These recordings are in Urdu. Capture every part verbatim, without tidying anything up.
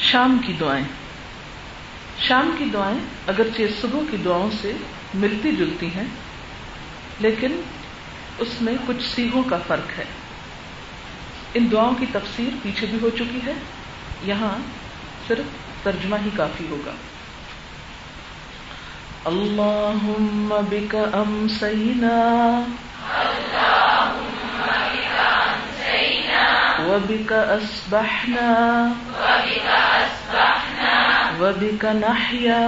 شام کی دعائیں. شام کی دعائیں اگرچہ صبح کی دعاؤں سے ملتی جلتی ہیں لیکن اس میں کچھ صیغوں کا فرق ہے. ان دعاؤں کی تفسیر پیچھے بھی ہو چکی ہے, یہاں صرف ترجمہ ہی کافی ہوگا. اللہم بک امسینا وبک اصبحنا وبک نحیا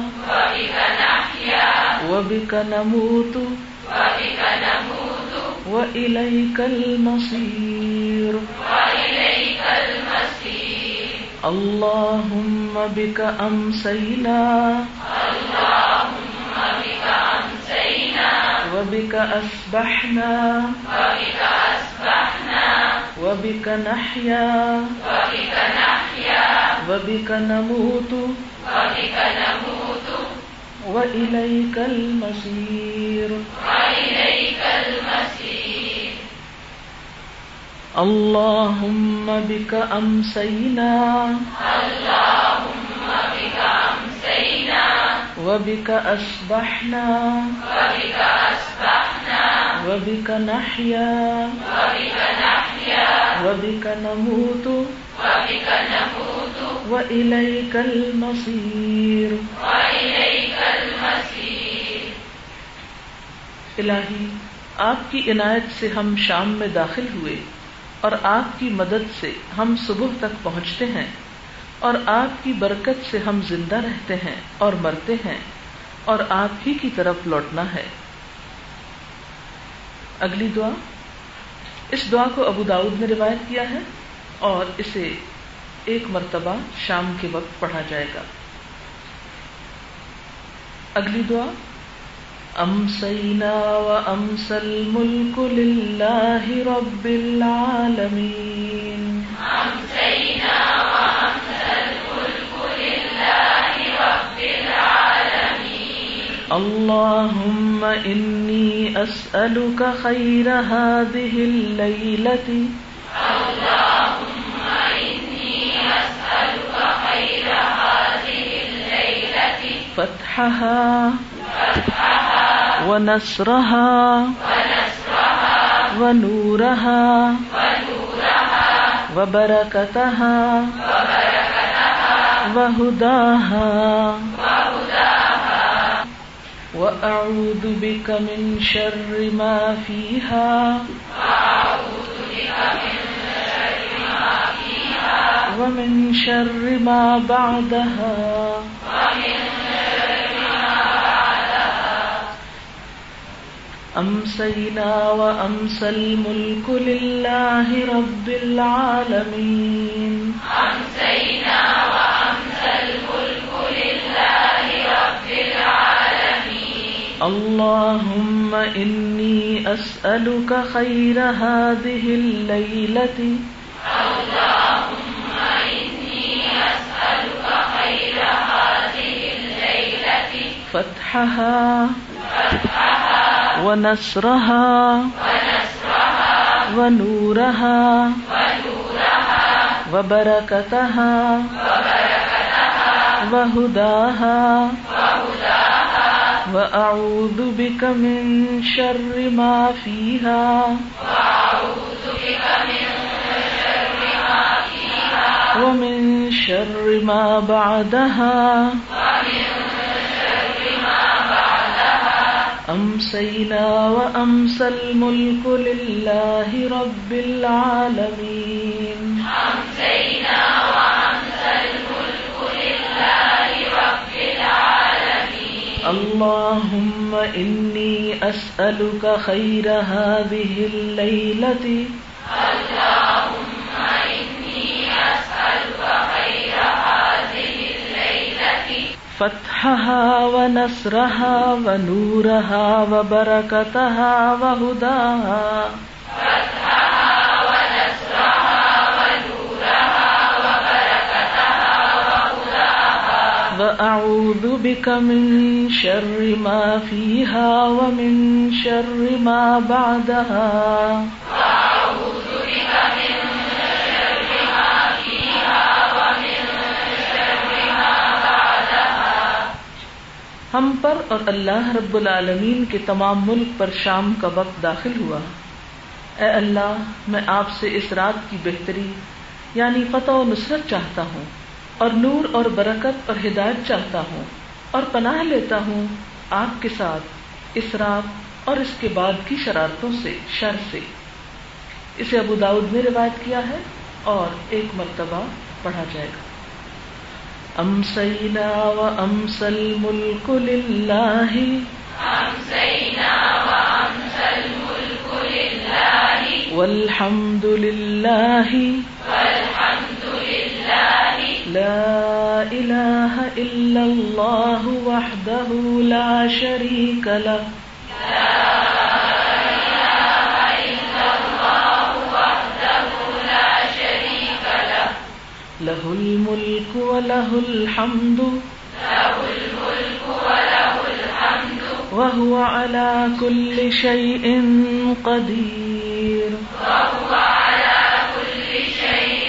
وبک نموت وإلیک المصیر. اللہم بک امسینا وبک اصبحنا وبک نحیا وبک نموت وإلیک المصیر. اللہم بک امسینا وبک اصبحنا وبک نحیا وبک نموت وإلیک المصیر. الہی آپ کی عنایت سے ہم شام میں داخل ہوئے اور آپ کی مدد سے ہم صبح تک پہنچتے ہیں اور آپ کی برکت سے ہم زندہ رہتے ہیں اور مرتے ہیں اور آپ ہی کی طرف لوٹنا ہے. اگلی دعا, اس دعا کو ابو داؤد نے روایت کیا ہے اور اسے ایک مرتبہ شام کے وقت پڑھا جائے گا. اگلی دعا, امسینا وامسی الملک للہ رب العالمین. اللہم انی اسألک خیر هذه اللیلۃ فتحها ونصرها ونورها وبرکتها وهداها وأعوذ بك من شر ما فيها ومن شر ما بعدها. امسینا وامسی الملک للہ رب العالمین. امسینا وامسی الملک للہ رب العالمین. اللہم انی اسألک خیر هذه اللیلۃ اللہم انی اسألک خیر هذه اللیلۃ فتحها ونصرها ونورها وبرکتها وهداها وأعوذ بك من شر ما فيها ومن شر ما بعدها. امسینا وامسی الملک للہ رب العالمین. امسینا وامسی الملک للہ رب العالمین. اللہم انی اسألک خیر هذه اللیلۃ اللہم انی اسألک خیر هذه اللیلۃ فتحها ونصرها ونورها وبرکتها وهداها. فتحها ونصرها ونورها وبرکتها وهداها. وأعوذ بك من شر ما فيها ومن شر ما بعدها. وأعوذ بك من شر ما فيها ومن ہم پر اور اللہ رب العالمین کے تمام ملک پر شام کا وقت داخل ہوا. اے اللہ، میں آپ سے اس رات کی بہتری یعنی فتح و نصرت چاہتا ہوں، اور نور اور برکت اور ہدایت چاہتا ہوں، اور پناہ لیتا ہوں آپ کے ساتھ اس رات اور اس کے بعد کی شرارتوں سے، شر سے. اسے ابو داؤد نے روایت کیا ہے اور ایک مرتبہ پڑھا جائے گا. امسینا وامسی الملک للہ، امسینا وامسی الملک للہ، والحمد للہ، والحمد للہ، لا الہ الا اللہ وحدہ لا شریک لہ، لہ الملک ولہ الحمد، لہ الملک ولہ الحمد، وہو علی کل شیء قدیر، وہو علی کل شیء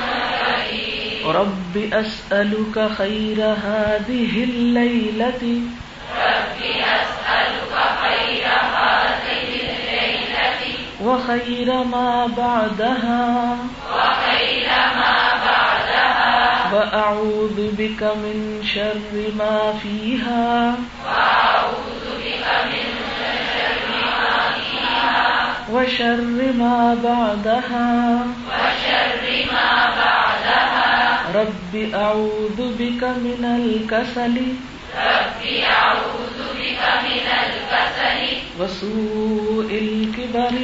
قدیر. رب اسألک خیر ہذہ اللیلۃ، رب اسألک خیر هذه الليلة وخیر ما بعدها، وخیر ما بعدها، وأعوذ بك من شر ما فيها، وأعوذ بك من شر ما فيها، وشر ما بعدها، وشر ما بعدها. رب أعوذ بك من الكسل رب أعوذ بك من الكسل وسوء الكبر،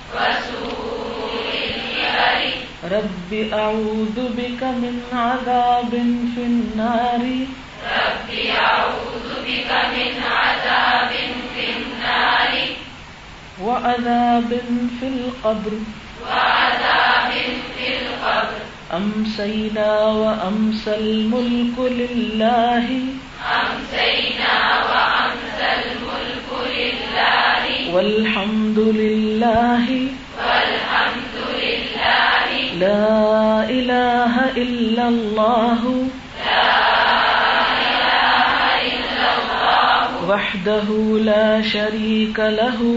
وسوء الكبر. رب أعوذ بك من عذاب في النار، رب أعوذ بك من عذاب في النار، وعذاب في القبر. وعذاب في القبر. أمسينا وأمسى الملك لله، أمسينا وأمسى الملك لله، والحمد لله، والحمد لله، لا إله إلا الله، لا إله إلا الله، وحده لا شريك له،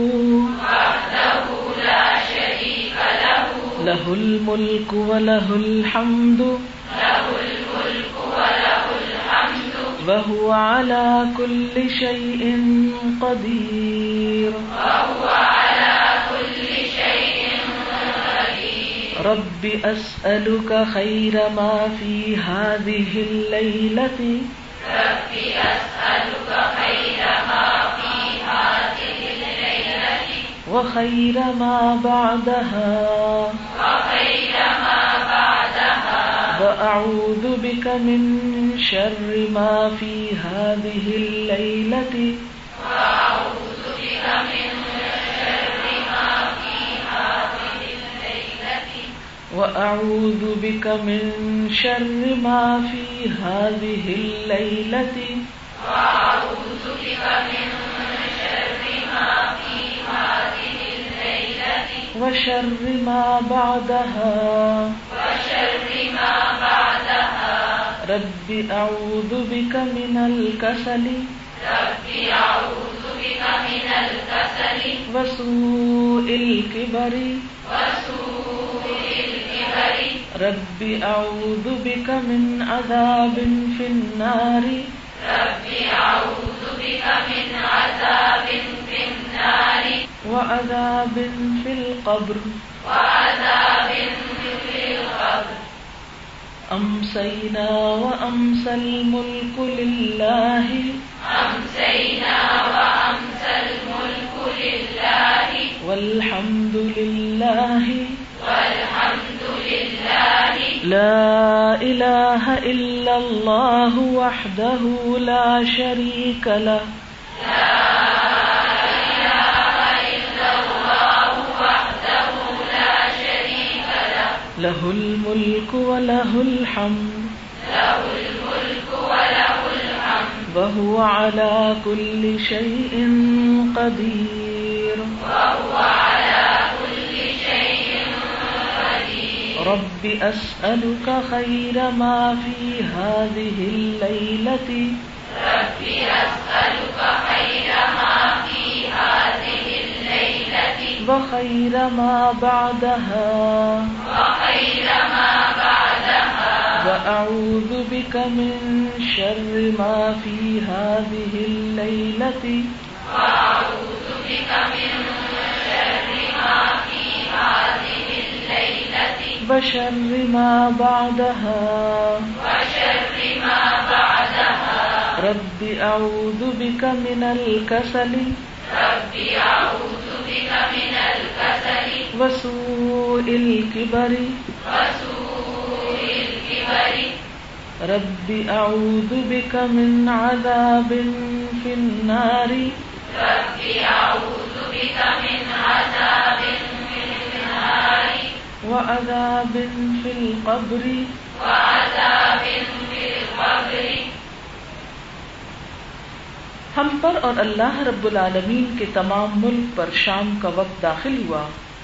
وحده لا شريك له، له الملك وله الحمد، له الملك وله الحمد، وهو على كل شيء قدير. وهو على كل شيء قدير. رب أسألك خير ما في هذه الليلة، رب أسألك خير ما في هذه الليلة، وخير ما بعدها، وخير ما بعدها، وأعوذ بك من شر ما في هذه الليلة، وأعوذ بك من شر ما في هذه الليلة، وأعوذ بك من شر ما في هذه الليلة، وأعوذ بك من شر ما في هذه الليلة، وشر ما بعدها. وشر ما بعدها. رب أعوذ بك من الكسل رب أعوذ بك من الكسل وسوء الكبر، وسوء الكبر. رب أعوذ بك من عذاب في النار، رب أعوذ بك من عذاب في النار، وعذاب في القبر. وعذاب في القبر. أمسينا وأمسى الملك لله، أمسينا وأمسى الملك لله، والحمد لله، والحمد لله، لا إله إلا الله وحده لا شريك له، له الملك وله الحمد، له الملك وله الحمد، وهو على كل شيء قدير. وهو على كل شيء قدير. رب أسألك خير ما في هذه الليلة، رب أسألك خير ما في هذه الليلة وخير ما بعدها وخير ما بعدها وأعوذ بك من شر ما في هذه الليلة وأعوذ بك من شر ما في هذه الليلة وشر ما بعدها وشر ما بعدها رب أعوذ بك من الكسل رب أعوذ بك من الكسل وسوء الكبر وسوء الكبر رب أعوذ بك من عذاب في النار رب أعوذ بك من عذاب في النار وعذاب في القبر وعذاب في القبر. ہم پر اور اللہ رب العالمین کے تمام ملک پر شام کا وقت داخل ہوا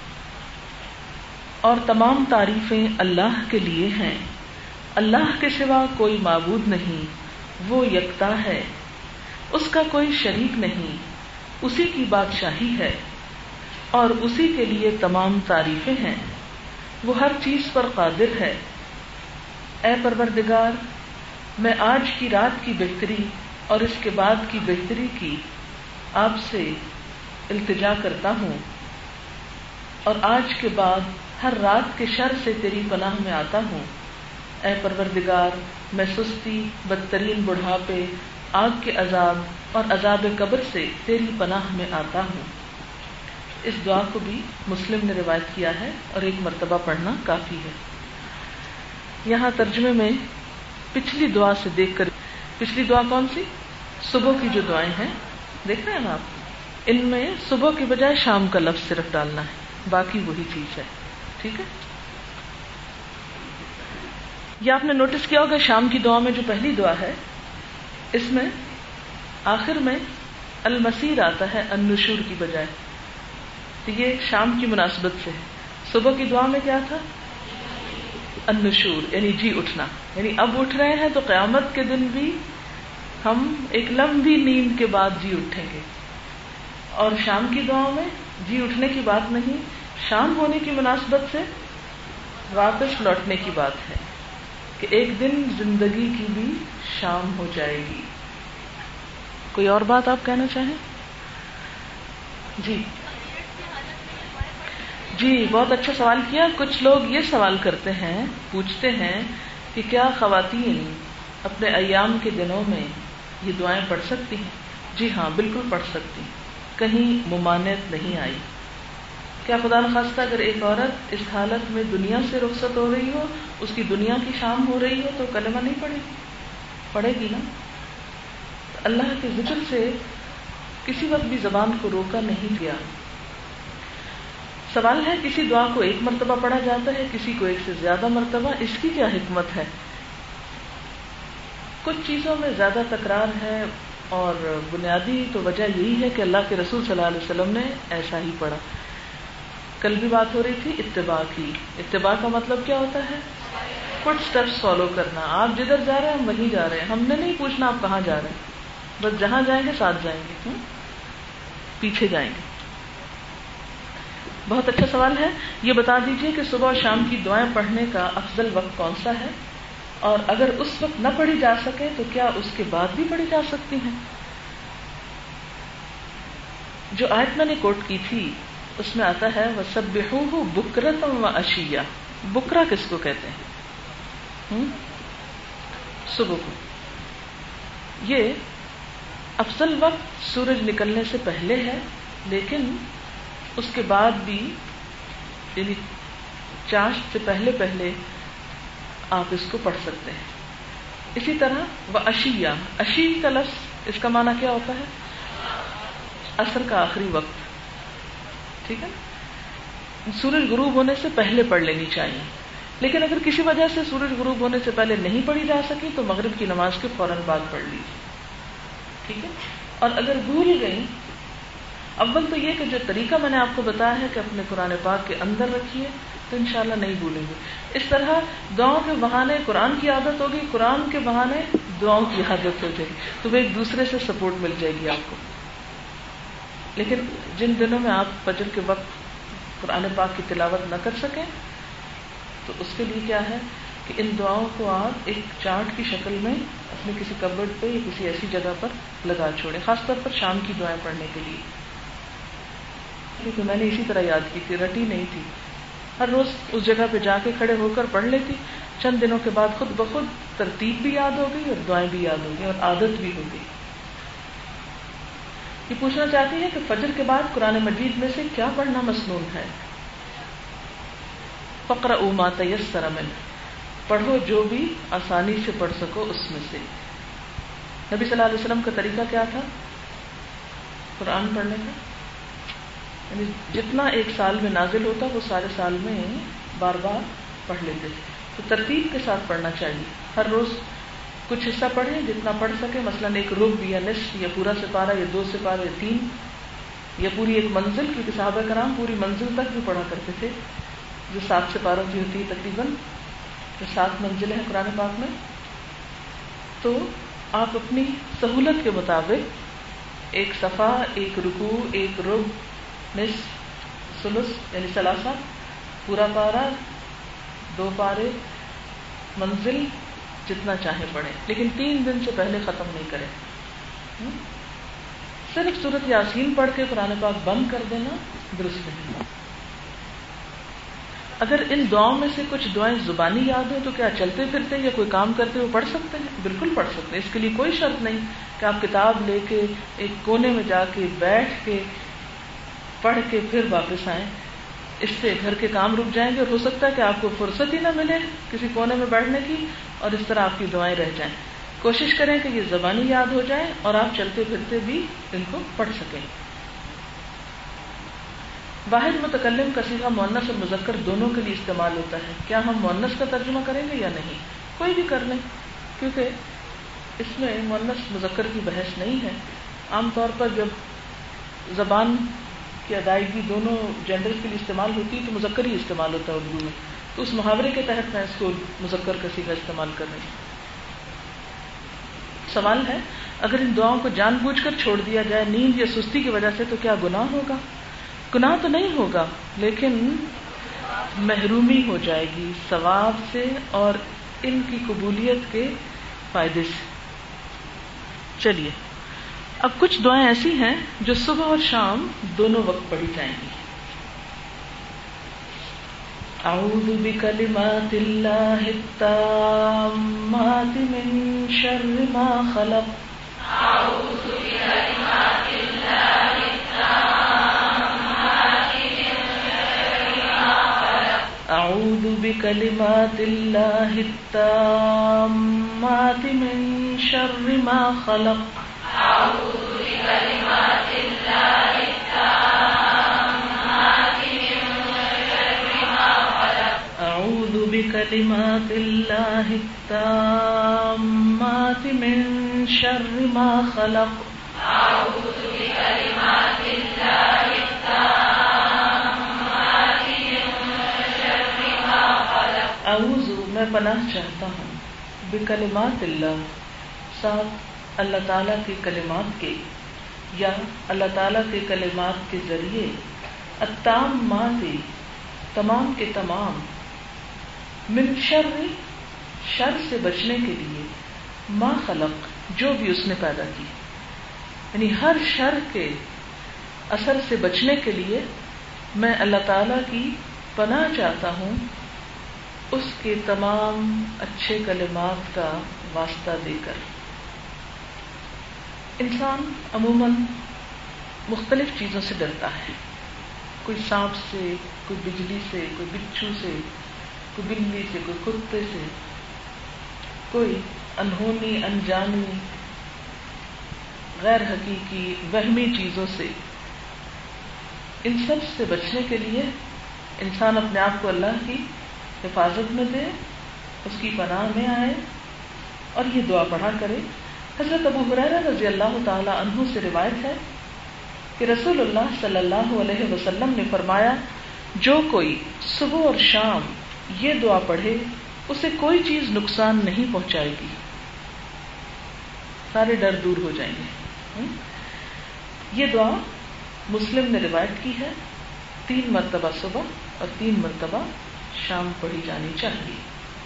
اور تمام تعریفیں اللہ کے لیے ہیں. اللہ کے سوا کوئی معبود نہیں، وہ یکتا ہے، اس کا کوئی شریک نہیں، اسی کی بادشاہی ہے اور اسی کے لیے تمام تعریفیں ہیں، وہ ہر چیز پر قادر ہے. اے پروردگار، میں آج کی رات کی بہتری اور اس کے بعد کی بہتری کی آپ سے التجا کرتا ہوں، اور آج کے بعد ہر رات کے شر سے تیری پناہ میں آتا ہوں. اے پروردگار، میں سستی، بدترین بڑھاپے، آگ کے عذاب اور عذاب قبر سے تیری پناہ میں آتا ہوں. اس دعا کو بھی مسلم نے روایت کیا ہے اور ایک مرتبہ پڑھنا کافی ہے. یہاں ترجمے میں پچھلی دعا سے دیکھ کر، پچھلی دعا کون سی؟ صبح کی جو دعائیں ہیں دیکھ رہے ہیں آپ، ان میں صبح کی بجائے شام کا لفظ صرف ڈالنا ہے، باقی وہی چیز ہے. ٹھیک ہے؟ یہ آپ نے نوٹس کیا ہوگا شام کی دعا میں جو پہلی دعا ہے اس میں آخر میں المسیر آتا ہے النشور کی بجائے، تو یہ شام کی مناسبت سے ہے. صبح کی دعا میں کیا تھا؟ النشور، یعنی جی اٹھنا، یعنی اب اٹھ رہے ہیں تو قیامت کے دن بھی ہم ایک لمبی نیند کے بعد جی اٹھیں گے. اور شام کی دعا میں جی اٹھنے کی بات نہیں، شام ہونے کی مناسبت سے واپس لوٹنے کی بات ہے کہ ایک دن زندگی کی بھی شام ہو جائے گی. کوئی اور بات آپ کہنا چاہیں؟ جی جی بہت اچھا سوال کیا. کچھ لوگ یہ سوال کرتے ہیں، پوچھتے ہیں کہ کیا خواتین اپنے ایام کے دنوں میں یہ دعائیں پڑھ سکتی ہیں؟ جی ہاں، بالکل پڑھ سکتی ہیں، کہیں ممانعت نہیں آئی. کیا خدا نخواستہ اگر ایک عورت اس حالت میں دنیا سے رخصت ہو رہی ہو، اس کی دنیا کی شام ہو رہی ہو، تو کلمہ نہیں پڑھے گی؟ پڑھے گی نا. اللہ کے ذکر سے کسی وقت بھی زبان کو روکا نہیں گیا. سوال ہے کسی دعا کو ایک مرتبہ پڑھا جاتا ہے، کسی کو ایک سے زیادہ مرتبہ، اس کی کیا حکمت ہے؟ کچھ چیزوں میں زیادہ تکرار ہے اور بنیادی تو وجہ یہی ہے کہ اللہ کے رسول صلی اللہ علیہ وسلم نے ایسا ہی پڑھا. کل بھی بات ہو رہی تھی اتباع کی. اتباع کا مطلب کیا ہوتا ہے؟ فٹ سٹیپس فالو کرنا. آپ جدھر جا رہے ہیں ہم وہیں جا رہے ہیں، ہم نے نہیں پوچھنا آپ کہاں جا رہے ہیں، بس جہاں جائیں گے ساتھ جائیں گے، پیچھے جائیں گے. بہت اچھا سوال ہے. یہ بتا دیجئے کہ صبح اور شام کی دعائیں پڑھنے کا افضل وقت کون سا ہے، اور اگر اس وقت نہ پڑھی جا سکے تو کیا اس کے بعد بھی پڑھی جا سکتی ہیں؟ جو آیت میں نے کوٹ کی تھی اس میں آتا ہے وَسَبِّحُوهُ بُكْرَةً وَعَشِيًّا. بکرا کس کو کہتے ہیں؟ ہم؟ صبح کو. یہ افضل وقت سورج نکلنے سے پہلے ہے، لیکن اس کے بعد بھی یعنی چاشت سے پہلے پہلے آپ اس کو پڑھ سکتے ہیں. اسی طرح وَعَشِيًّا، عشی کا لفظ اس کا معنی کیا ہوتا ہے؟ عصر کا آخری وقت. ٹھیک ہے، سورج غروب ہونے سے پہلے پڑھ لینی چاہیے. لیکن اگر کسی وجہ سے سورج غروب ہونے سے پہلے نہیں پڑھی جا سکی تو مغرب کی نماز کے فوراً بعد پڑھ لیجیے. ٹھیک ہے. اور اگر بھول گئی، اول تو یہ کہ جو طریقہ میں نے آپ کو بتایا ہے کہ اپنے قرآن پاک کے اندر رکھیے، تو تو انشاءاللہ نہیں بھولیں گے. اس طرح دعاؤں کے بہانے قرآن کی عادت ہوگی, قرآن کے بہانے دعاؤں کی عادت ہو جائے گی, تو وہ ایک دوسرے سے سپورٹ مل جائے گی آپ کو. لیکن جن دنوں میں آپ فجر کے وقت قرآن پاک کی تلاوت نہ کر سکیں تو اس کے لیے کیا ہے کہ ان دعاؤں کو آپ ایک چارٹ کی شکل میں اپنے کسی کبرڈ پہ یا کسی ایسی جگہ پر لگا چھوڑیں, خاص طور پر شام کی دعائیں پڑھنے کے لیے. کیونکہ میں نے اسی طرح یاد کی تھی, رٹی نہیں تھی, ہر روز اس جگہ پہ جا کے کھڑے ہو کر پڑھ لیتی. چند دنوں کے بعد خود بخود ترتیب بھی یاد ہو گئی اور دعائیں بھی یاد ہو گئی اور عادت بھی ہو گئی. یہ پوچھنا چاہتی ہے کہ فجر کے بعد قرآن مجید میں سے کیا پڑھنا مسنون ہے؟ فقرؤوا ما تیسر منہ, پڑھو جو بھی آسانی سے پڑھ سکو اس میں سے. نبی صلی اللہ علیہ وسلم کا طریقہ کیا تھا قرآن پڑھنے کا؟ یعنی جتنا ایک سال میں نازل ہوتا وہ سارے سال میں بار بار پڑھ لیتے تھے. تو ترتیب کے ساتھ پڑھنا چاہیے. ہر روز کچھ حصہ پڑھیں جتنا پڑھ سکے, مثلا ایک رب یا نصف یا پورا سپارہ یا دو سپارہ یا تین یا پوری ایک منزل, کیونکہ صحابہ کرام پوری منزل تک بھی پڑھا کرتے تھے جو سات سپاروں کی ہوتی ہے تقریباً, جو سات منزلیں ہیں قرآن پاک میں. تو آپ اپنی سہولت کے مطابق ایک صفحہ, ایک رکوع, ایک رب, نصف, ثلث یعنی ثلاثہ, پورا پارہ, دو پارے, منزل, جتنا چاہے پڑھیں, لیکن تین دن سے پہلے ختم نہیں کریں. صرف سورۃ یاسین پڑھ کے قرآن پاک بند کر دینا درست نہیں. اگر ان دعاؤں میں سے کچھ دعائیں زبانی یاد ہوں تو کیا چلتے پھرتے یا کوئی کام کرتے ہوئے پڑھ سکتے ہیں؟ بالکل پڑھ سکتے ہیں. اس کے لیے کوئی شرط نہیں کہ آپ کتاب لے کے ایک کونے میں جا کے بیٹھ کے پڑھ کے پھر واپس آئیں. اس سے گھر کے کام رک جائیں گے اور ہو سکتا ہے کہ آپ کو فرصت ہی نہ ملے کسی کونے میں بیٹھنے کی, اور اس طرح آپ کی دعائیں رہ جائیں. کوشش کریں کہ یہ زبانی یاد ہو جائیں اور آپ چلتے پھرتے بھی ان کو پڑھ سکیں. واحد متکلم کا صیغہ مؤنث اور مذکر دونوں کے لیے استعمال ہوتا ہے. کیا ہم مؤنث کا ترجمہ کریں گے یا نہیں؟ کوئی بھی کر لیں, کیونکہ اس میں مؤنث مذکر کی بحث نہیں ہے. عام طور پر جب زبان کی ادائیگی دونوں جینڈرز کے لیے استعمال ہوتی ہے تو مذکر ہی استعمال ہوتا ہے اردو میں, تو اس محاورے کے تحت میں اس کو مذکر کا صیغہ استعمال کر رہی ہوں. سوال ہے, اگر ان دعاؤں کو جان بوجھ کر چھوڑ دیا جائے نیند یا سستی کی وجہ سے تو کیا گناہ ہوگا؟ گناہ تو نہیں ہوگا, لیکن محرومی ہو جائے گی ثواب سے اور ان کی قبولیت کے فائدے سے. چلیے اب کچھ دعائیں ایسی ہیں جو صبح اور شام دونوں وقت پڑھی جائیں گی. اعوذ بکلمات اللہ التامات من شر ما خلق. اعوذ بکلمات اللہ التامات من شر ما خلق. اعوذ بکلمات اللہ التامات من شر ما خلق. اعوذ بکلمات اللہ التامات من شر ما خلق. اعوذ میں پناہ چاہتا ہوں, بکلمات اللہ ساتھ اللہ تعالیٰ کے کلمات کے, یا اللہ تعالیٰ کے کلمات کے ذریعے, التامات تمام کے تمام, من شر شر سے بچنے کے لیے, ما خلق جو بھی اس نے پیدا کی, یعنی ہر شر کے اثر سے بچنے کے لیے میں اللہ تعالیٰ کی پناہ چاہتا ہوں اس کے تمام اچھے کلمات کا واسطہ دے کر. انسان عموماً مختلف چیزوں سے ڈرتا ہے, کوئی سانپ سے, کوئی بجلی سے, کوئی بچھو سے, کوئی بلی سے, کوئی کتے سے, کوئی انہونی انجانی غیر حقیقی وہمی چیزوں سے. ان سب سے بچنے کے لیے انسان اپنے آپ کو اللہ کی حفاظت میں دے, اس کی پناہ میں آئے اور یہ دعا پڑھا کرے. حضرت ابو ہریرہ رضی اللہ تعالی عنہ سے روایت ہے کہ رسول اللہ صلی اللہ علیہ وسلم نے فرمایا, جو کوئی صبح اور شام یہ دعا پڑھے اسے کوئی چیز نقصان نہیں پہنچائے گی، سارے ڈر دور ہو جائیں گے۔ یہ دعا مسلم نے روایت کی ہے، تین مرتبہ صبح اور تین مرتبہ شام پڑھی جانی چاہیے۔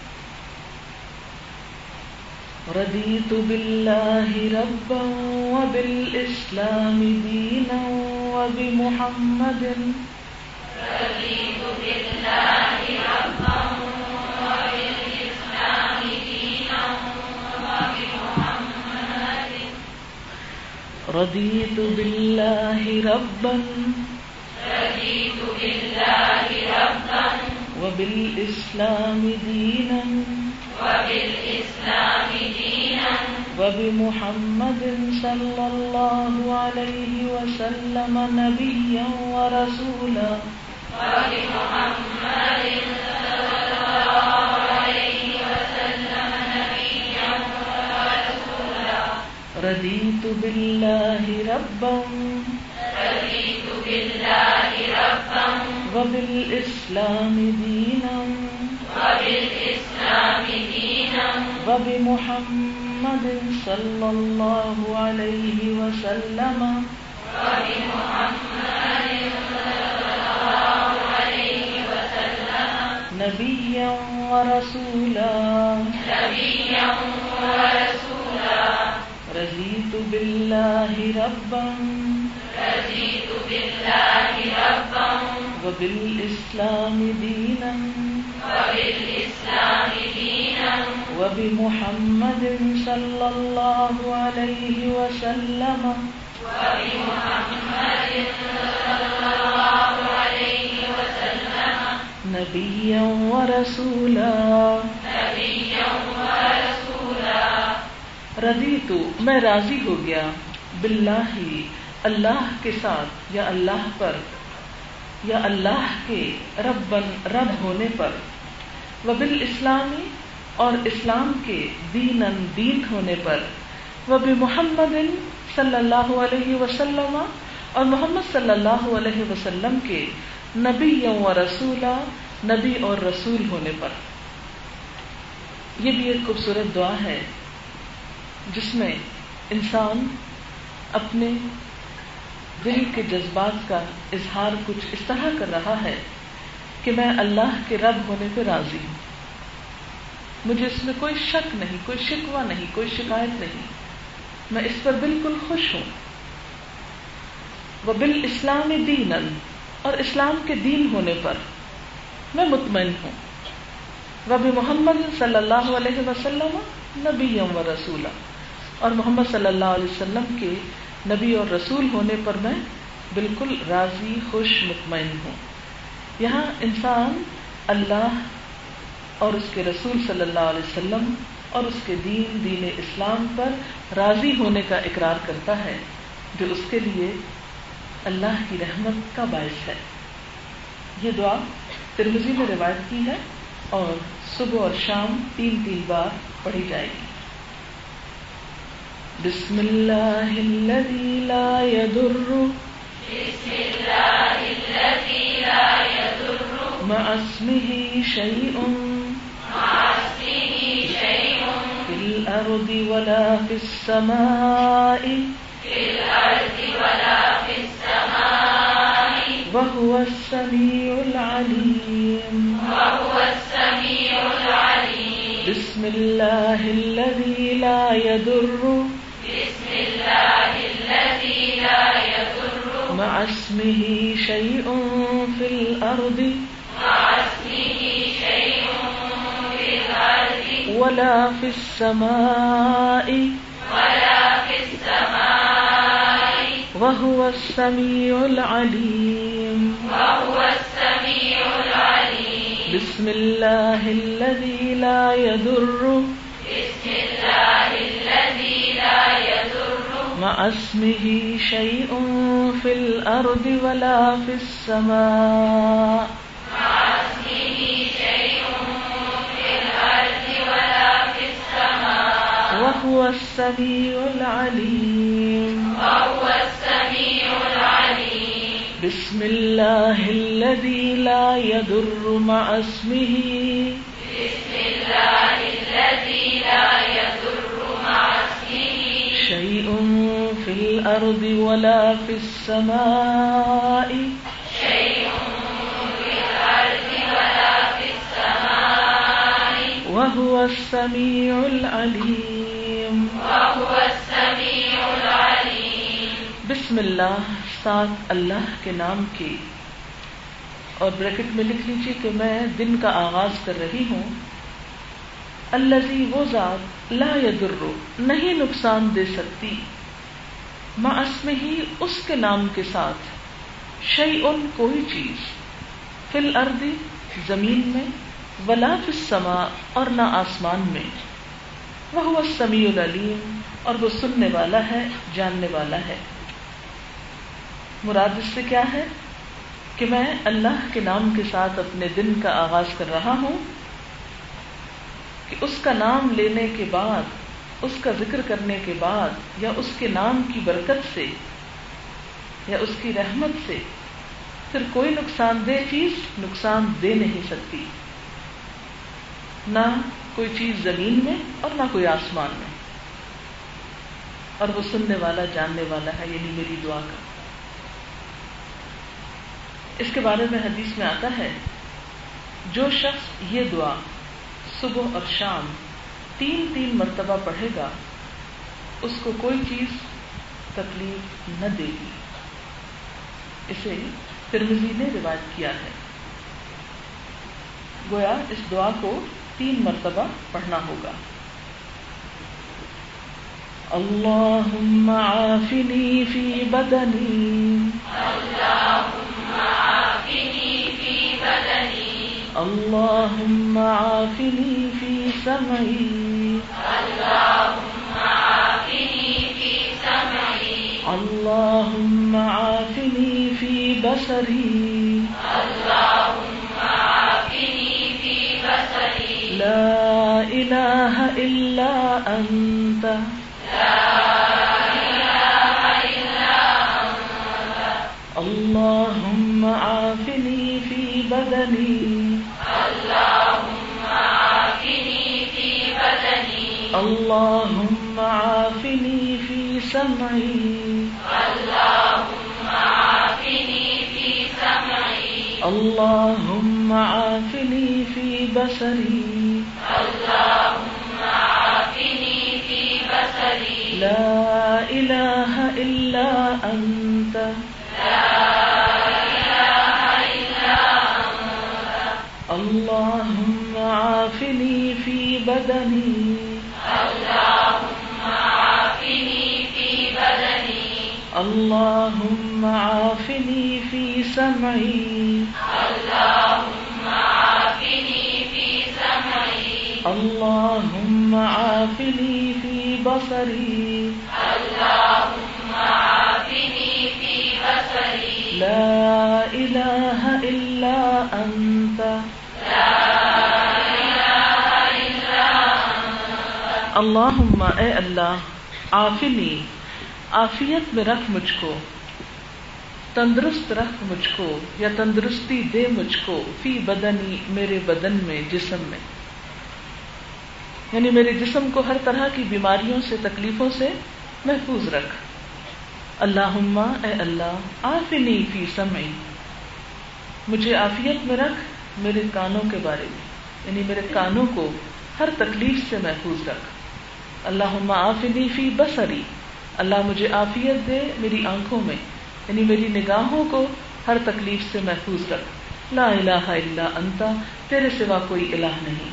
رضیت باللہ ربا وبالاسلام دینا وبمحمد رضیت باللہ ربا وبالاسلام دینا وبمحمد رضیت باللہ ربا رضیت باللہ ربا وبالاسلام دینا وبالاسلام دینا وبمحمد صلی اللہ علیہ وسلم نبیا ورسولا وبمحمد صلی اللہ علیہ وسلم نبیا ورسولا رضیت باللہ ربا رضیت باللہ ربا وبالاسلام دینا وبالاسلام دینا وبمحمد صلی اللہ علیہ وسلم وبمحمد صلی اللہ علیہ وسلم نبیا ورسولا نبیا ورسولا رضیت باللہ ربا رضیت باللہ ربا وبالاسلام دینا وبالاسلام دینا وبمحمد صلی اللہ علیہ وسلم وبمحمد صلی اللہ علیہ وسلم نبیا ورسولا نبیا ورسولا رضیت میں راضی ہو گیا، باللہ اللہ کے ساتھ یا اللہ پر یا اللہ کے ربن رب ہونے پر، وبالاسلامی اور اسلام کے دینن دین ہونے پر، وبمحمد صلی اللہ علیہ وسلم اور محمد صلی اللہ علیہ وسلم کے نبی و رسولا نبی اور رسول ہونے پر۔ یہ بھی ایک خوبصورت دعا ہے جس میں انسان اپنے دل کے جذبات کا اظہار کچھ اس طرح کر رہا ہے کہ میں اللہ کے رب ہونے پہ راضی ہوں، مجھے اس میں کوئی شک نہیں، کوئی شکوہ نہیں، کوئی شکایت نہیں، میں اس پر بالکل خوش ہوں۔ وبالاسلام دینا اور اسلام کے دین ہونے پر میں مطمئن ہوں۔ وبمحمد صلی اللہ علیہ وسلم نبی و رسولا اور محمد صلی اللہ علیہ وسلم کے نبی اور رسول ہونے پر میں بالکل راضی خوش مطمئن ہوں۔ یہاں انسان اللہ اور اس کے رسول صلی اللہ علیہ وسلم اور اس کے دین دین اسلام پر راضی ہونے کا اقرار کرتا ہے، جو اس کے لیے اللہ کی رحمت کا باعث ہے۔ یہ دعا ترمذی میں روایت کی ہے اور صبح اور شام تین تین بار پڑھی جائے گی۔ بسم اللہ الذی لا یضر بسم اللہ الذی لا یضر مع اسمہ شیء مع اسمہ شیء فی الارض ولا فی السماء فی الارض ولا فی السماء وهو السمیع العلیم۔ وهو السمیع العلیم۔ بسم اللہ الذی لا یضر بسم اللہ الذی لا یضر مع اسمہ شیء فی الارض مع اسمہ شیء فی الارض ولا فی السماء ولا فی السماء وهو السمیع العلیم۔ وهو السمیع العلیم۔ بسم اللہ الذی لا یضر بسم اللہ الذی لا یضر مع اسمہ شیء فی الارض ولا فی السماء مع اسمہ شیء فی الارض ولا فی السماء وهو السمیع العلیم۔ وهو السمیع العلیم۔ بسم اللہ الذی لا يضر مع اسمہ بسم اللہ الذی لا يضر مع اسمہ شیء فی الارض ولا فی السماء شیء فی الارض ولا فی السماء وهو السمیع العلیم وهو السمیع العلیم. بسم اللہ، ساتھ اللہ کے نام کے، اور بریکٹ میں لکھ لیجیے کہ میں دن کا آغاز کر رہی ہوں. الذی، وہ ذات، لا یضر، نہیں نقصان دے سکتی، مع اسمہ، اس کے نام کے ساتھ، شیئن، کوئی چیز، فی الارض، زمین میں، ولا فی السماء، اور نہ آسمان میں، وہو السمیع العلیم، اور وہ سننے والا ہے، جاننے والا ہے. مراد اس سے کیا ہے کہ میں اللہ کے نام کے ساتھ اپنے دن کا آغاز کر رہا ہوں کہ اس کا نام لینے کے بعد، اس کا ذکر کرنے کے بعد، یا اس کے نام کی برکت سے یا اس کی رحمت سے پھر کوئی نقصان دہ چیز نقصان دے نہیں سکتی، نہ کوئی چیز زمین میں اور نہ کوئی آسمان میں. اور وہ سننے والا، جاننے والا ہے، یعنی میری دعا کا. اس کے بارے میں حدیث میں آتا ہے، جو شخص یہ دعا صبح اور شام تین تین مرتبہ پڑھے گا اس کو کوئی چیز تکلیف نہ دے گی. اسے ترمذی نے روایت کیا ہے. گویا اس دعا کو تین مرتبہ پڑھنا ہوگا. اللہم عافنی فی بدنی، اللہم عافنی فی بدنی، اللہم عافنی فی سمعی، اللہم عافنی فی سمعی، اللہم عافنی فی بصری، اللہم عافنی فی بصری، لا الہ الا انت، اللہم عافنی فی بدنی، اللہم عافنی فی بدنی، اللہم عافنی فی سمعی، اللہم عافنی فی سمعی، اللہم عافنی فی بصری، اللہم عافنی فی بصری، لا الہ الا انت، اللہم عافنی فی بدنی، اللہم عافنی فی بدنی، اللہم عافنی فی سمعی، اللہم عافنی فی سمعی، اللہم عافنی فی بصری، اللہم عافنی فی بصری، لا الہ الا انت، اللہم، اے اللہ، عافنی، عافیت میں رکھ مجھ کو، تندرست رکھ مجھ کو یا تندرستی دے مجھ کو، فی بدنی، میرے بدن میں، جسم میں، یعنی میرے جسم کو ہر طرح کی بیماریوں سے، تکلیفوں سے محفوظ رکھ. اللہم، اے اللہ، عافنی فی سمعی، مجھے عافیت میں رکھ میرے کانوں کے بارے میں، یعنی میرے کانوں کو ہر تکلیف سے محفوظ رکھ. اللہم عافنی فی بصری، اللہ مجھے عافیت دے میری آنکھوں میں، یعنی میری نگاہوں کو ہر تکلیف سے محفوظ رکھ. لا الہ الا انت، تیرے سوا کوئی الہ نہیں.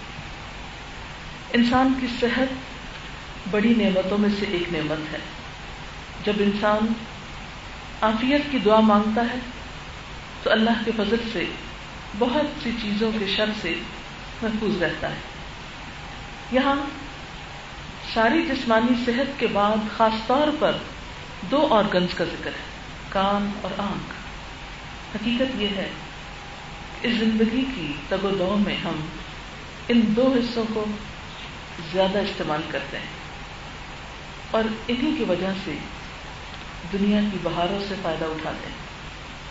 انسان کی صحت بڑی نعمتوں میں سے ایک نعمت ہے. جب انسان عافیت کی دعا مانگتا ہے تو اللہ کے فضل سے بہت سی چیزوں کے شر سے محفوظ رہتا ہے. یہاں ساری جسمانی صحت کے بعد خاص طور پر دو آرگنز کا ذکر ہے، کان اور آنکھ. حقیقت یہ ہے کہ اس زندگی کی تگ و دو میں ہم ان دو حصوں کو زیادہ استعمال کرتے ہیں اور انہی کی وجہ سے دنیا کی بہاروں سے فائدہ اٹھاتے ہیں.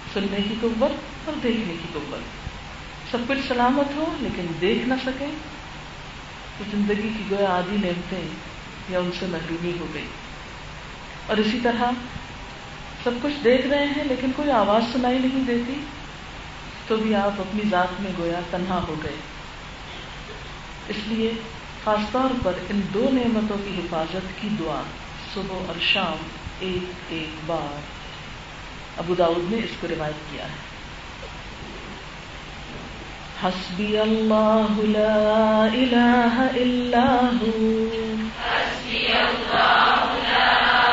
سننے کی قوت اور دیکھنے کی قوت. سب کچھ سلامت ہو لیکن دیکھ نہ سکے تو زندگی کی گویا آدھی نعمتیں یا ان سے محرومی ہو گئی. اور اسی طرح سب کچھ دیکھ رہے ہیں لیکن کوئی آواز سنائی نہیں دیتی تو بھی آپ اپنی ذات میں گویا تنہا ہو گئے. اس لیے خاص طور پر ان دو نعمتوں کی حفاظت کی دعا صبح اور شام ایک ایک بار. ابو داؤد نے اس کو روایت کیا ہے. حسبی اللہ لا الہ الا ہو حسبی اللہ لا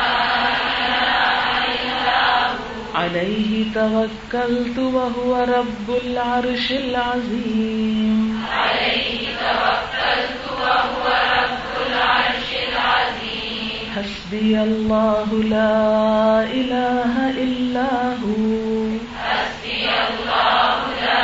الہ الا ہو علیہ توکلت وہو رب العرش العظیم علیہ توکلت وہو رب العرش العظیم حسبی اللہ لا الہ الا ہو حسبی اللہ لا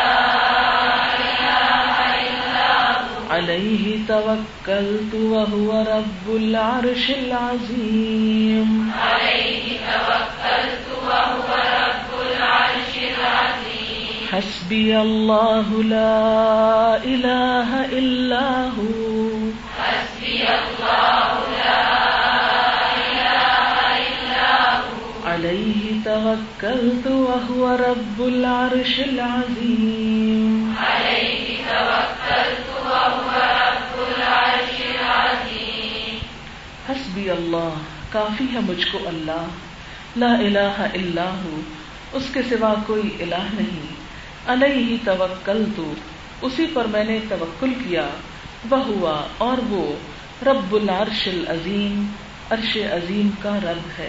علیہ توکلت وہو رب العرش العظیم علیہ توکلت وہو رب العرش العظیم حسبی اللہ لا الہ الا ہو حسبی اللہ لا الہ الا ہو علیہ توکلت وہو رب العرش العظیم علیہ توکلت وہو رب العرش العظیم حسبی اللہ کافی ہے مجھ کو اللہ لا الہ الا ہو اس کے سوا کوئی الہ نہیں علیہ توکلت اسی پر میں نے توکل کیا وہوا اور وہ رب العرش العظیم عرش عظیم کا رب ہے.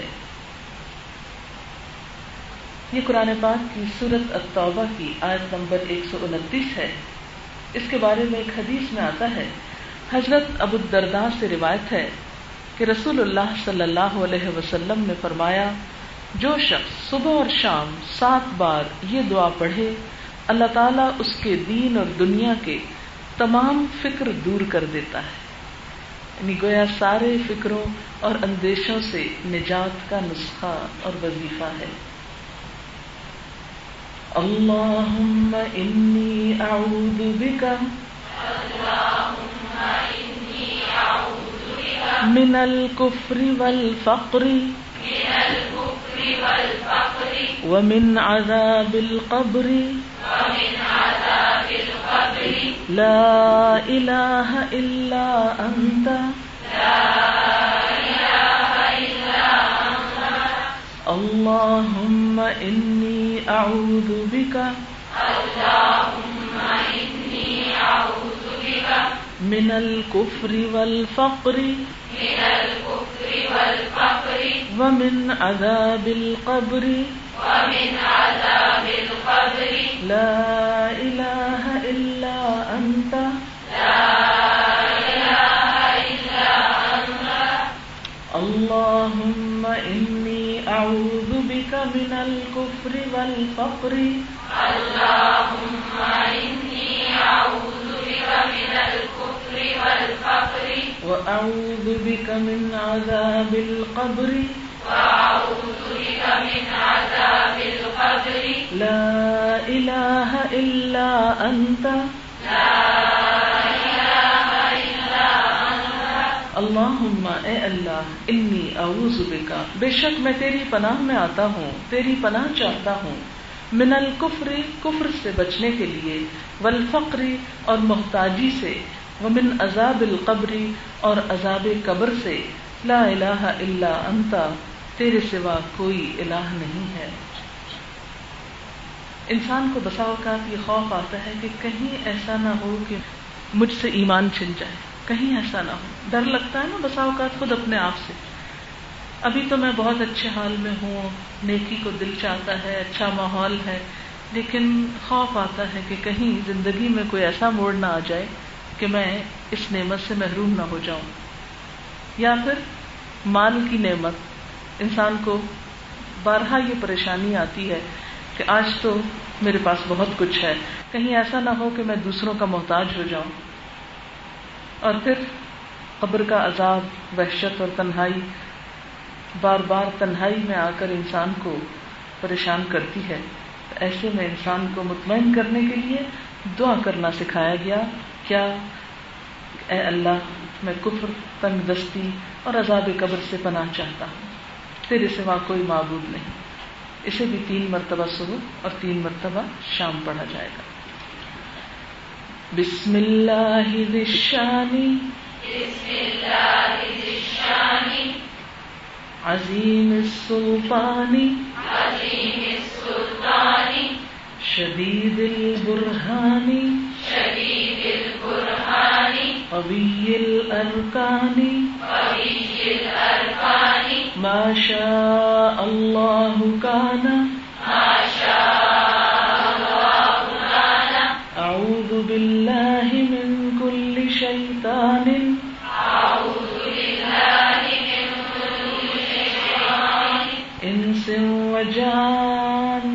یہ قرآن پاک کی سورۃ التوبہ کی آیت نمبر ایک سو انتیس ہے. اس کے بارے میں ایک حدیث میں آتا ہے حضرت ابو الدرداء سے روایت ہے کہ رسول اللہ صلی اللہ علیہ وسلم نے فرمایا جو شخص صبح اور شام سات بار یہ دعا پڑھے اللہ تعالیٰ اس کے دین اور دنیا کے تمام فکر دور کر دیتا ہے. یعنی گویا سارے فکروں اور اندیشوں سے نجات کا نسخہ اور وظیفہ ہے. اللہم انی اعوذ بک اللہم انی اعوذ بک من الکفر والفقر من الکفر والفقر ومن عذاب القبر ومن عذاب القبر لا الہ الا انت لا الہ الا انت اللہم انی اعوذ بک اللہم انی اعوذ بک من الکفر والفقر من الکفر والفقر ومن عذاب القبر ومن عذاب القبر لا الہ الا انت لا الہ الا انت اللہم انی اعوذ بک من الکفر والفقر اللہم انی اعوذ بک من الکفر والفقر واعوذ بک من عذاب القبر واعوذ بک من عذاب القبر لا الہ الا انت لا الہ الا انت اللہم اے اللہ انی اعوذ بک بے شک میں تیری پناہ میں آتا ہوں تیری پناہ چاہتا ہوں من الکفر کفر سے بچنے کے لیے والفقر اور محتاجی سے ومن عذاب القبر اور عذاب قبر سے لا الہ الا انت تیرے سوا کوئی الہ نہیں ہے. انسان کو بسا اوقات یہ خوف آتا ہے کہ کہیں ایسا نہ ہو کہ مجھ سے ایمان چھن جائے, کہیں ایسا نہ ہو. ڈر لگتا ہے نا بسا اوقات خود اپنے آپ سے. ابھی تو میں بہت اچھے حال میں ہوں, نیکی کو دل چاہتا ہے, اچھا ماحول ہے, لیکن خوف آتا ہے کہ کہیں زندگی میں کوئی ایسا موڑ نہ آ جائے کہ میں اس نعمت سے محروم نہ ہو جاؤں. یا پھر مال کی نعمت, انسان کو بارہا یہ پریشانی آتی ہے کہ آج تو میرے پاس بہت کچھ ہے, کہیں ایسا نہ ہو کہ میں دوسروں کا محتاج ہو جاؤں. اور پھر قبر کا عذاب, وحشت اور تنہائی بار بار تنہائی میں آ کر انسان کو پریشان کرتی ہے. ایسے میں انسان کو مطمئن کرنے کے لیے دعا کرنا سکھایا گیا. کیا؟ اے اللہ میں کفر، تنگ دستی اور عذاب قبر سے پناہ چاہتا ہوں، تیرے سوا کوئی معبود نہیں. اسے بھی تین مرتبہ صبح اور تین مرتبہ شام پڑھا جائے گا. بسم اللہ ذی الشان بسم اللہ ذی الشان عظیم السلطان عظیم السلطان شدید البرہان شدید البرہان قوی الارکان قوی الارکان ما شاء اللہ کان ما شاء اللہ کان اعوذ باللہ من کل شیطان اعوذ باللہ من کل شیطان انس و جان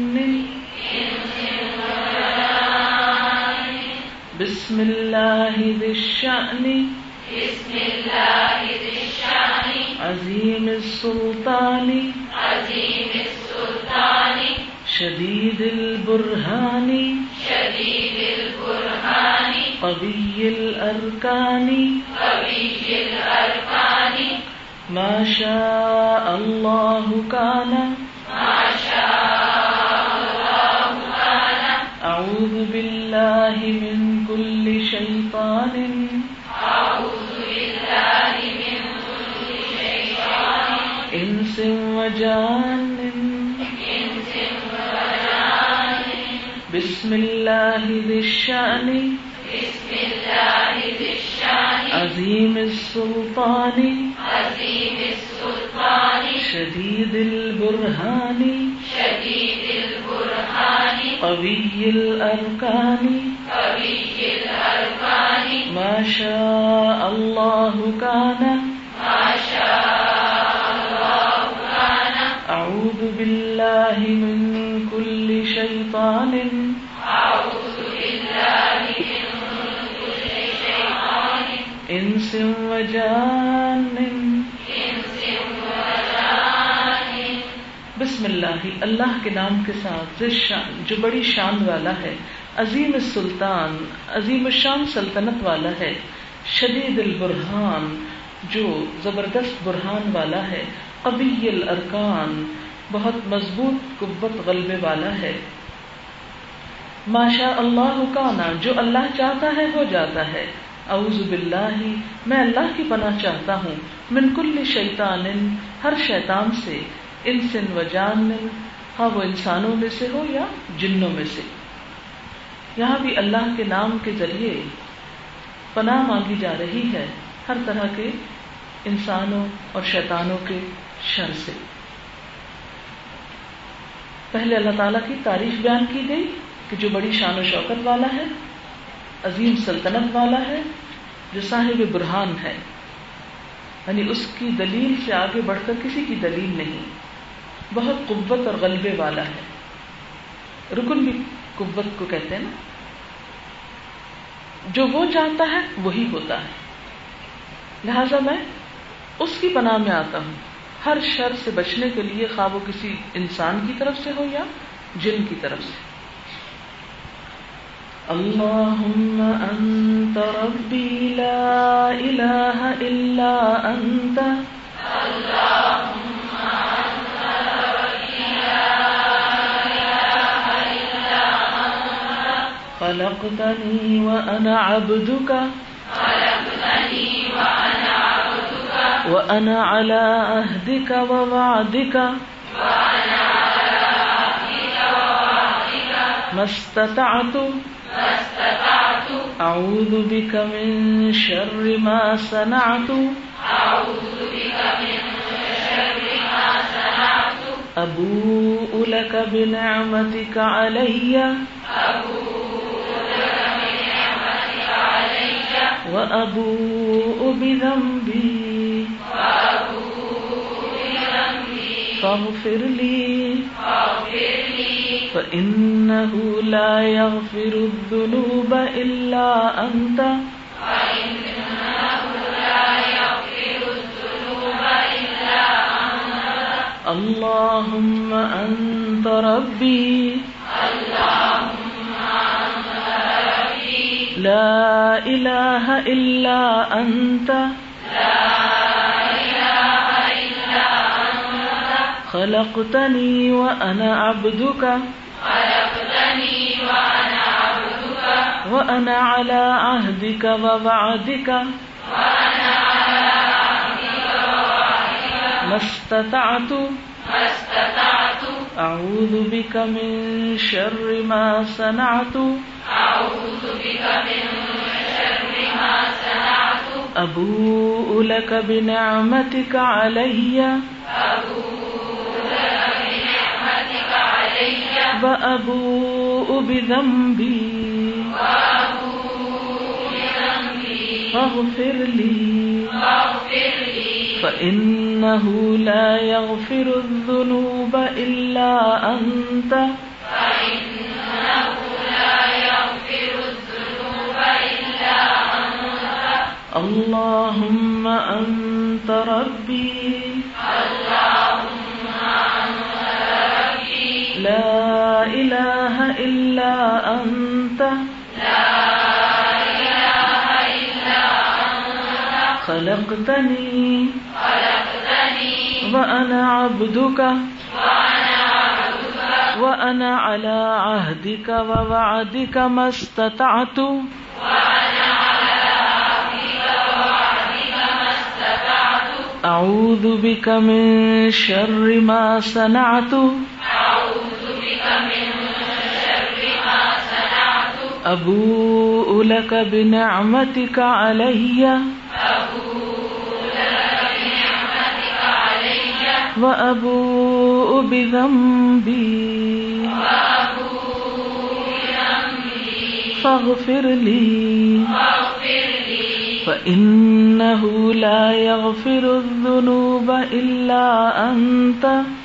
بسم اللہ ذی الشأن بسم اللہ ذی الشان عظیم السلطان عظیم السلطان شدید البرہان شدید البرہان قوی الارکان قوی الارکان ما شاء اللہ کان ما شاء اللہ کان اعوذ باللہ من کل شیطان اعوذ باللہ من کل شیطان انس و جان انس و جان بسم اللہ ذی الشأن بسم اللہ ذی الشان عظیم السلطان عظیم السلطان شدید البرہان شدید البرہان قوی الارکان قوی الارکان ما شاء اللہ کان ما شاء اللہ کان اعوذ باللہ من کل شیطان اعوذ باللہ من کل شیطان انس و جان انس و جان بسم اللہ، اللہ کے نام کے ساتھ، ذی شان جو بڑی شان والا ہے، عظیم السلطان عظیم الشان سلطنت والا ہے، شدید البرہان جو زبردست برہان والا ہے، قوی الارکان بہت مضبوط قوت غلبے والا ہے، ما شاء اللہ کانا جو اللہ چاہتا ہے ہو جاتا ہے، اعوذ باللہ میں اللہ کی پناہ چاہتا ہوں، من کل شیطان ہر شیطان سے، انس و جان ہاں وہ انسانوں میں سے ہو یا جنوں میں سے. یہاں بھی اللہ کے نام کے ذریعے پناہ مانگی جا رہی ہے ہر طرح کے انسانوں اور شیطانوں کے شر سے. پہلے اللہ تعالیٰ کی تعریف بیان کی گئی کہ جو بڑی شان و شوکت والا ہے، عظیم سلطنت والا ہے، جو صاحب برہان ہے، یعنی اس کی دلیل سے آگے بڑھ کر کسی کی دلیل نہیں، بہت قوت اور غلبے والا ہے. رکن بھی قوت کو کہتے ہیں نا، جو وہ چاہتا ہے وہی ہوتا ہے. لہذا میں اس کی پناہ میں آتا ہوں ہر شر سے بچنے کے لیے، خواہ وہ کسی انسان کی طرف سے ہو یا جن کی طرف سے. اللہم انت ربی لا الہ الا انت اللہم انت ربی لا الہ الا انت خلقتنی وانا عبدک خلقتنی وانا عبدک وانا علی عہدک ووعدک وانا علی عہدک ووعدک ما استطعت ما استطعت اعوذ بک من شر ما صنعت اعوذ بک من شر ما صنعت ابوء لک بنعمتک علی ابوء لک بنعمتک علی وابوء بذنبی وابوء بذنبی فاغفر لی فاغفر لی فإنه لا يغفر الذنوب إلا أنت فإنه لا يغفر الذنوب إلا أنت اللهم أنت ربي لا الہ الا انت خلقتنی وانا عبدک وانا على عهدك ووعدك ما استطعت اعوذ بك من شر ما صنعت ابوء لك بنعمتك علي وابوء بذنبي فاغفر لي فإنه لا يغفر الذنوب إلا أنت اللهم أنت ربي لا إله إلا أنت خلقتني وأنا عبدك وأنا على عهدك ووعدك ما استطعت أعوذ بك من شر ما صنعت أبوء لك بنعمتك علي وأبوء بذنبي فاغفر لي فإنه لا يغفر الذنوب إلا أنت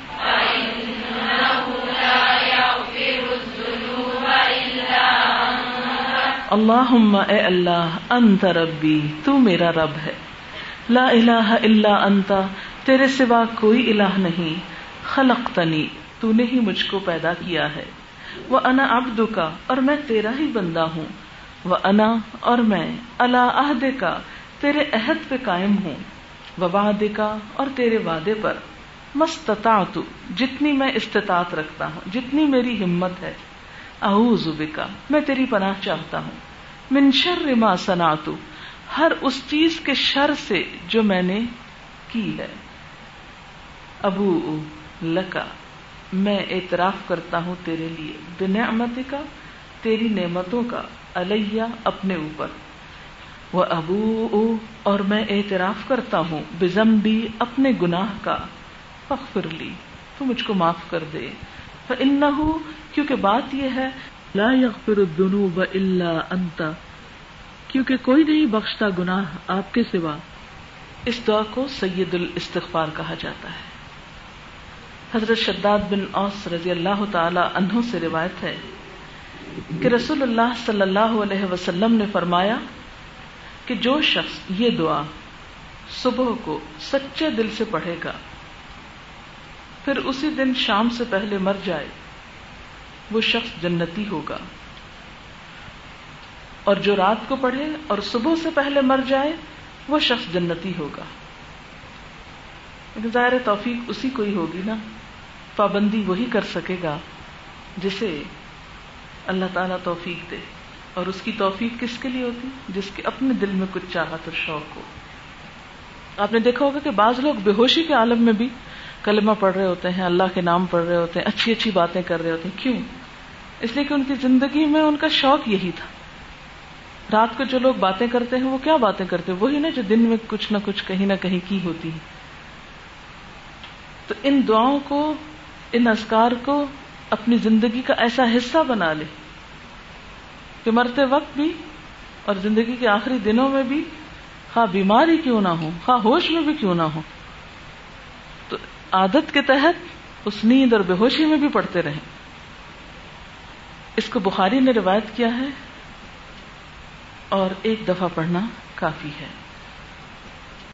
اللہم اے اللہ انت ربی تو میرا رب ہے لا الہ الا انت تیرے سوا کوئی الہ نہیں خلقتنی تو نے ہی مجھ کو پیدا کیا ہے وَأَنَا عَبْدُكَ اور میں تیرا ہی بندہ ہوں وَأَنَا اور میں عَلَىٰ عَهْدِكَ تیرے عہد پہ قائم ہوں وَوَعْدِكَ اور تیرے وعدے پر مَسْتَطَعْتُ جتنی میں استطاعت رکھتا ہوں جتنی میری ہمت ہے اعوذ بک میں تیری پناہ چاہتا ہوں من شر ما صنعت ہر اس چیز کے شر سے جو میں نے کی ہے ابوء لک میں اعتراف کرتا ہوں تیرے لیے بنعمتک تیری نعمتوں کا علیہ اپنے اوپر وابوء اور میں اعتراف کرتا ہوں بذنبی اپنے گناہ کا فاغفر لی تو مجھ کو معاف کر دے فإنہ کیونکہ بات یہ ہے لا یغفر الذنوب الا انت کیونکہ کوئی نہیں بخشتا گناہ آپ کے سوا. اس دعا کو سید الاستغفار کہا جاتا ہے. حضرت شداد بن اوس رضی اللہ تعالی عنہ سے روایت ہے کہ رسول اللہ صلی اللہ علیہ وسلم نے فرمایا کہ جو شخص یہ دعا صبح کو سچے دل سے پڑھے گا پھر اسی دن شام سے پہلے مر جائے وہ شخص جنتی ہوگا، اور جو رات کو پڑھے اور صبح سے پہلے مر جائے وہ شخص جنتی ہوگا. لیکن ظاہر توفیق اسی کو ہی ہوگی نا، پابندی وہی کر سکے گا جسے اللہ تعالیٰ توفیق دے. اور اس کی توفیق کس کے لیے ہوتی؟ جس کے اپنے دل میں کچھ چاہت اور شوق ہو. آپ نے دیکھا ہوگا کہ بعض لوگ بے ہوشی کے عالم میں بھی کلمہ پڑھ رہے ہوتے ہیں، اللہ کے نام پڑھ رہے ہوتے ہیں، اچھی اچھی باتیں کر رہے ہوتے ہیں. کیوں؟ اس لیے کہ ان کی زندگی میں ان کا شوق یہی تھا. رات کو جو لوگ باتیں کرتے ہیں وہ کیا باتیں کرتے ہیں؟ وہی نا جو دن میں کچھ نہ کچھ کہیں نہ کہیں کی ہوتی ہے. تو ان دعاؤں کو، ان اذکار کو اپنی زندگی کا ایسا حصہ بنا لے کہ مرتے وقت بھی اور زندگی کے آخری دنوں میں بھی، خواہ بیمار ہی کیوں نہ ہو، خواہ ہوش میں بھی کیوں نہ ہو، تو عادت کے تحت اس نیند اور بے ہوشی میں بھی پڑھتے رہیں. اس کو بخاری نے روایت کیا ہے، اور ایک دفعہ پڑھنا کافی ہے.